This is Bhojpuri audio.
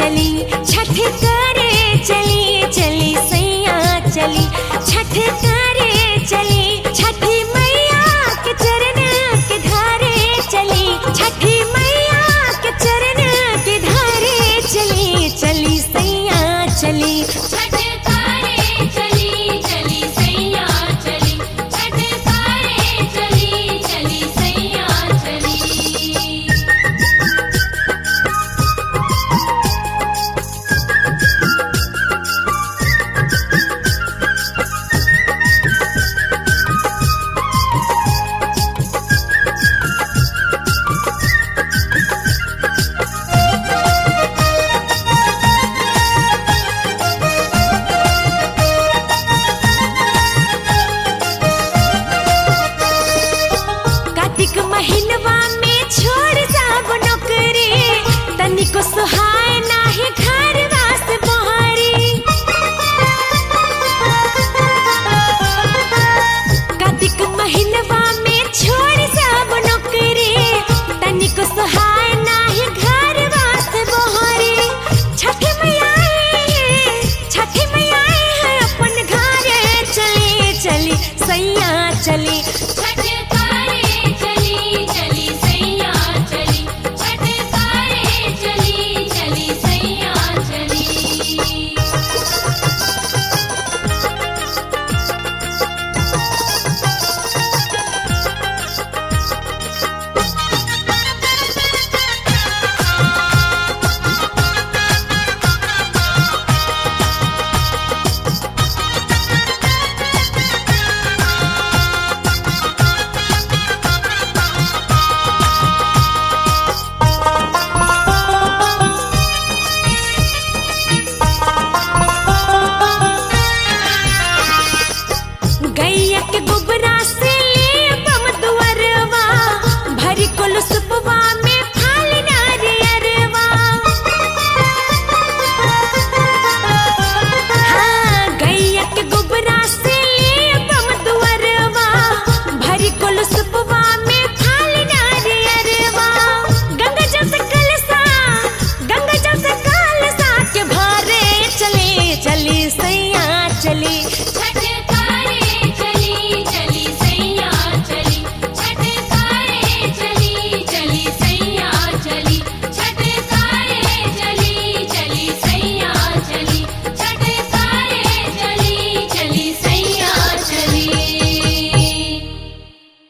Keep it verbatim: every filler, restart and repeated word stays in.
चली छठ करे चली चली सैया चली छठ करे चली छठी मैया के चरण के धारे चली छठी मैया के चरण के धारे चली चली सैया चली छठ करे चली चली सैया चली छठ करे चली चली सैया चली। कार्तिक महीनवा में छोड़ सब नौकरी तनिको सुहाए नाही घर वास बहारी कार्तिक महीनवा में छोड़ सब नौकरी तनिको सुहाए नाही घर वास बहारी छठ मैया छठ मैया है अपन घरे चली चली सैया चली छठ करे चली चली सैया चली छठ करे चली चली सैया चली। गैया के गोबरा से ले बम दुअरवा भरी कुल सुपवा